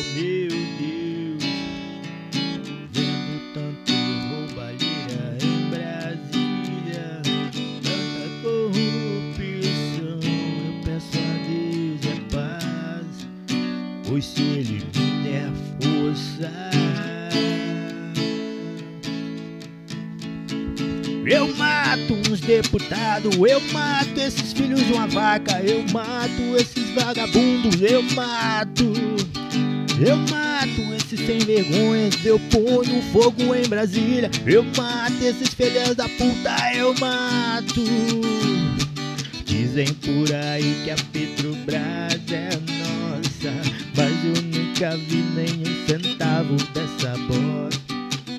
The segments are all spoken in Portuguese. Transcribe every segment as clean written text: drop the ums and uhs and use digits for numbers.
meu Deus, vendo tanto roubalheira em Brasília, tanta corrupção, eu peço a Deus é paz, pois se Ele me der força, eu mato uns deputados, eu mato esses filhos de uma vaca, eu mato esses vagabundos, eu mato esses sem vergonhas, eu ponho fogo em Brasília, eu mato esses filhos da puta, eu mato. Dizem por aí que a Petrobras é nossa, mas eu nunca vi nenhum centavo dessa bosta.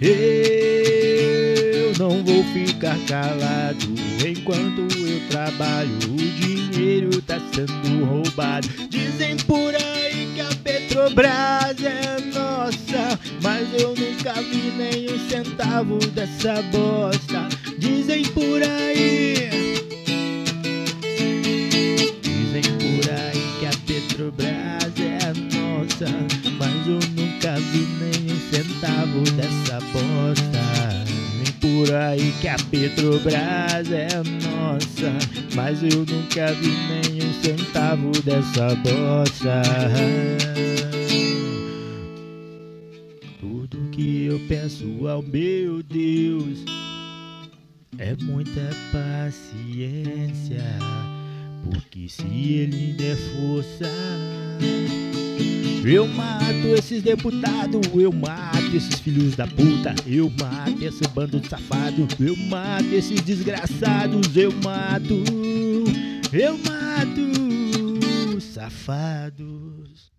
Eu não vou ficar calado enquanto eu trabalho, o dinheiro tá sendo roubado. Dizem por aí que a Petrobras é nossa, mas eu nunca vi nenhum centavo dessa bosta. Dizem por aí que a Petrobras é nossa, mas eu nunca vi nenhum centavo dessa bosta. Vem por aí que a Petrobras é nossa, mas eu nunca vi nenhum centavo dessa bosta. Tudo que eu peço ao meu Deus é muita paciência, porque se Ele der força, eu mato esses deputados, eu mato esses filhos da puta, eu mato esse bando de safado, eu mato esses desgraçados, eu mato safados.